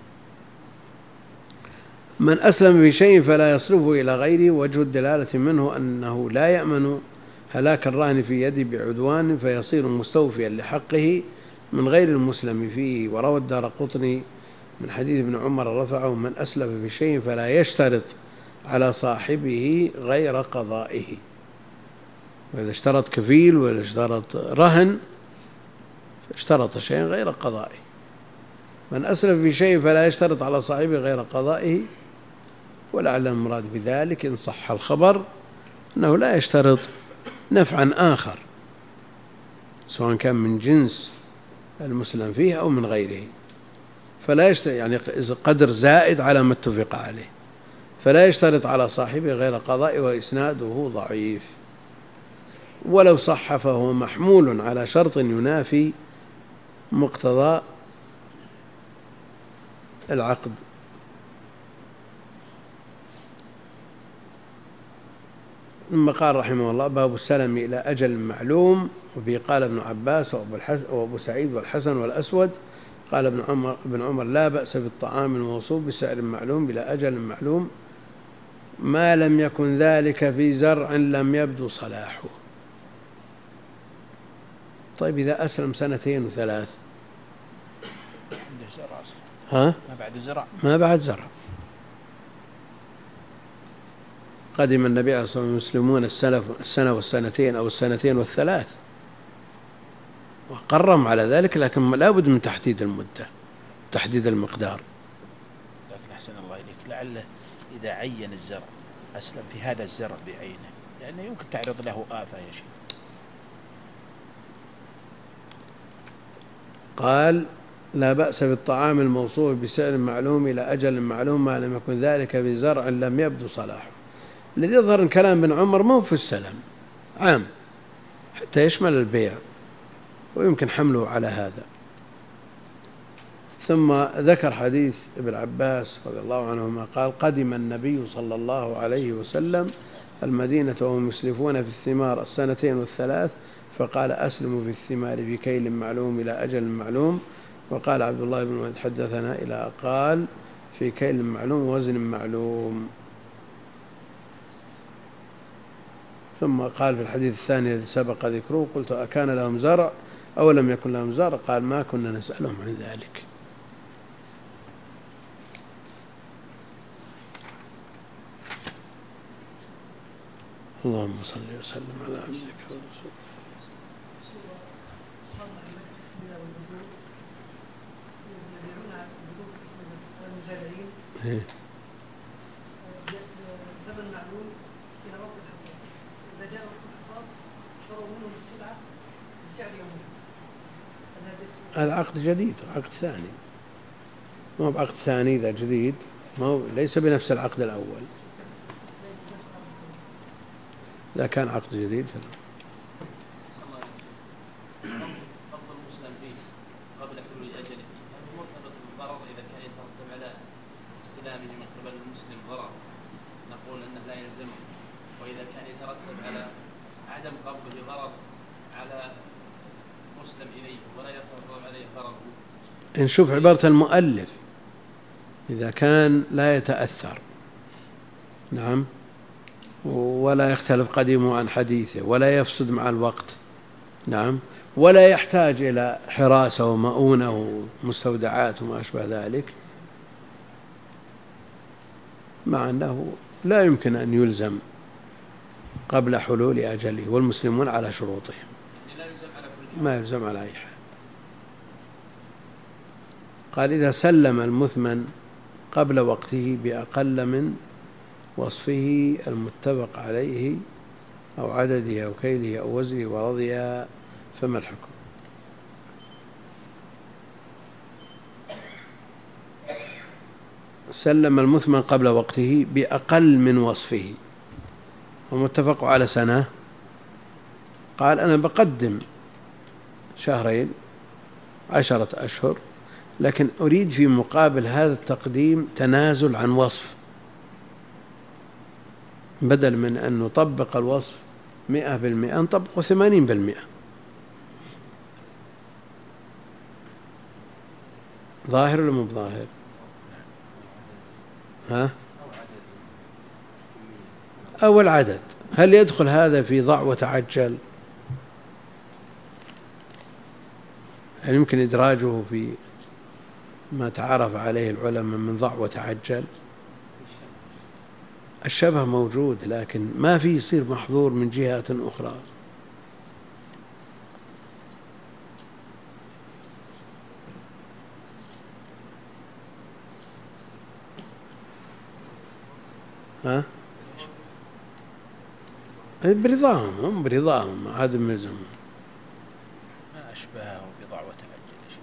من أسلم في شيء فلا يصرفه إلى غيره، وجه الدلالة منه أنه لا يأمن هلاك الرهن في يده بعدوان فيصير مستوفيا لحقه من غير المسلم فيه. وروى الدارقطني من حديث ابن عمر رفعه: من أسلم في شيء فلا يشترط على صاحبه غير قضائه. وإذا اشترط كفيل وإذا اشترط رهن اشترط شيء غير قضائه. من أسلم في شيء فلا يشترط على صاحبه غير قضائه، ولعل المراد بذلك إن صح الخبر أنه لا يشترط نفعا آخر سواء كان من جنس المسلم فيه أو من غيره، فلا يشترط يعني قدر زائد على ما اتفق عليه، فلا يشترط على صاحبه غير قضاء، وإسناده ضعيف. ولو صح فهو محمول على شرط ينافي مقتضى العقد. ثم قال رحمه الله: باب السلم إلى أجل معلوم. وفيه قال ابن عباس وأبو, وأبو سعيد والحسن والأسود قال ابن عمر, ابن عمر: لا بأس بالطعام الموصوب بسعر معلوم بلا أجل معلوم ما لم يكن ذلك في زرع لم يبدو صلاحه. طيب إذا أسلم سنتين وثلاث عنده زرع أصلا. ها؟ ما بعد زرع. ما بعد زرع. قدم النبي عليه الصلاة والسلام المسلمون السنة والسنتين أو السنتين والثلاث وقرم على ذلك، لكن لا بد من تحديد المدة، تحديد المقدار. لكن أحسن الله إليك، لعله إذا عين الزرع أسلم في هذا الزرع بعينه، لأنه يمكن تعرض له آفة يا شيخ. قال: لا بأس بالطعام الموصوف بسعر معلوم إلى أجل معلوم ما لم يكن ذلك بزرع لم يبدو صلاحه. الذي يظهر ان كلام ابن عمر مو في السلم، عام حتى يشمل البيع، ويمكن حمله على هذا. ثم ذكر حديث ابن عباس رضي الله عنهما قال: قدم النبي صلى الله عليه وسلم المدينة وهم يسلفون في الثمار السنتين والثلاث، فقال: أسلموا في الثمار بكيل معلوم إلى أجل معلوم. وقال عبد الله بن مسعود حدثنا إلى قال: في كيل معلوم وزن معلوم. ثم قال في الحديث الثاني الذي سبق ذكره: قلت: أكان لهم زرع أو لم يكن لهم زرع؟ قال: ما كنا نسألهم عن ذلك. اللهم صل وسلم على عبدك ورسولك. إيه؟ هذا عقد جديد، عقد ثاني، ما هو بعقد ثاني. إذا جديد ما هو ليس بنفس العقد الأول. إذا كان عقد جديد فلا. قبض المسلم فيه قبل حلول أجله هل مرتبط بالضرر إذا كان يترتب على استلامه من قبل المسلم ضرر نقول أنه لا يلزمه، وإذا كان يترتب على عدم قبضه ضرر على مسلم إليه ولا يترتب عليه ضرر. نشوف عبارة المؤلف: إذا كان لا يتأثر، نعم، ولا يختلف قديمه عن حديثه، ولا يفسد مع الوقت، نعم، ولا يحتاج إلى حراسة ومؤونة ومستودعات وما أشبه ذلك، مع أنه لا يمكن أن يلزم قبل حلول أجله، والمسلمون على شروطهم، ما يلزم على أي حال. قال: إذا سلم المثمن قبل وقته بأقل من وصفه المتفق عليه أو عدده أو كيله أو وزنه ورضي، فما الحكم؟ سلم المثمن قبل وقته بأقل من وصفه ومتفق على سنة. قال: أنا بقدم شهرين عشرة أشهر، لكن أريد في مقابل هذا التقديم تنازل عن وصف، بدل من أن نطبق الوصف مئة بالمئة نطبقه ثمانين بالمئة. ظاهر ولا مو ظاهر؟ ها؟ أو العدد. هل يدخل هذا في ضع وتعجل؟ هل يمكن إدراجه في ما تعرف عليه العلماء من ضع وتعجل؟ الشبه موجود، لكن ما في يصير محظور من جهة أخرى. ها؟ برضاهم، هم برضاهم، هذا ملزم. ما أشبهه بضع وتعجل،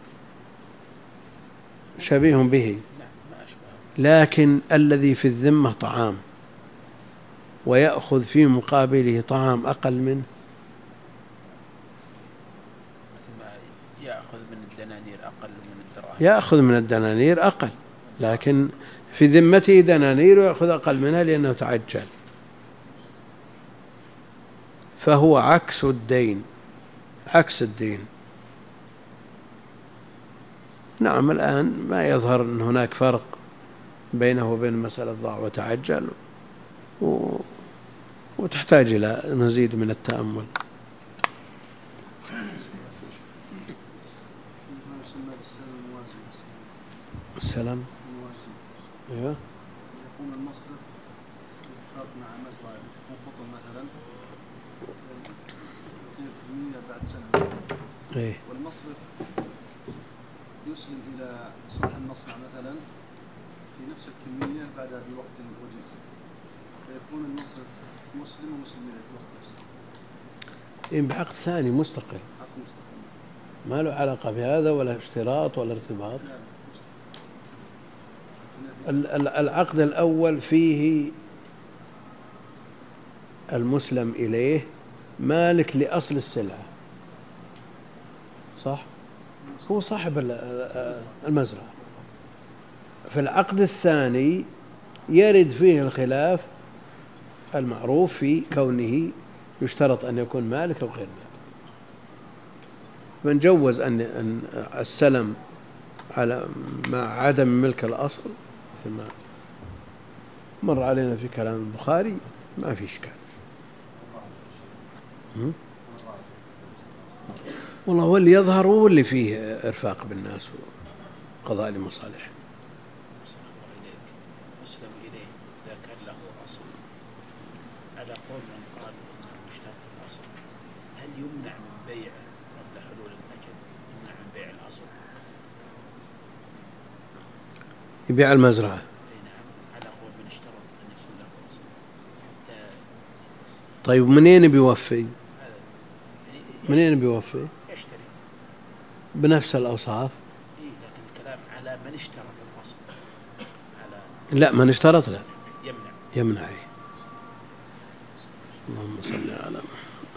شبيه به. نعم ما أشبهه. لكن الذي في الذمة طعام ويأخذ في مقابله طعام أقل منه، مثل ما يأخذ من الدنانير أقل من الدراهم. يأخذ من الدنانير أقل، لكن في ذمته دنانير ويأخذ أقل منها لأنه تعجل، فهو عكس الدين، عكس الدين. نعم، الآن ما يظهر أن هناك فرق بينه وبين مسألة ضع وتعجل، و... وتحتاج إلى مزيد من التأمل. السلام. ايوه. يكون المصرف يتفق مع مزرعة تكون قطن مثلا كمية بعد سنة. ايه. والمصرف يسلم إلى صاحب المصنع مثلا في نفس الكمية بعد بوقت وجيز، فيكون المصرف مسلم ومسلم إليه في وقت نفسه. إيه بعقد ثاني مستقل. عقد مستقل. ما له علاقة بهذا ولا اشتراط ولا ارتباط. العقد الأول فيه المسلم إليه مالك لأصل السلعة، صح؟ هو صاحب المزرعة. في العقد الثاني يرد فيه الخلاف المعروف في كونه يشترط أن يكون مالك أو غير مالك. من جوز أن السلم على مع عدم ملك الأصل مثل ما مر علينا في كلام البخاري ما في إشكال. والله هو اللي يظهر هو اللي فيه إرفاق بالناس وقضاء لمصالح. مسلم إليه إذا كان له أصل على قول من قال مشترط الأصل، هل يمنع من بيع قبل حلول الأجل؟ يمنع من بيع الأصل؟ يبيع المزرعة. نعم، على قول من اشترط أن يكون له أصل حتى. طيب منين بيوفي؟ منين بيوفي؟ يشتري بنفس الأوصاف. إيه، لكن الكلام على من اشترط الأصل. على لا، من اشترط لا يمنع يمنع. اللهم صل على محمد.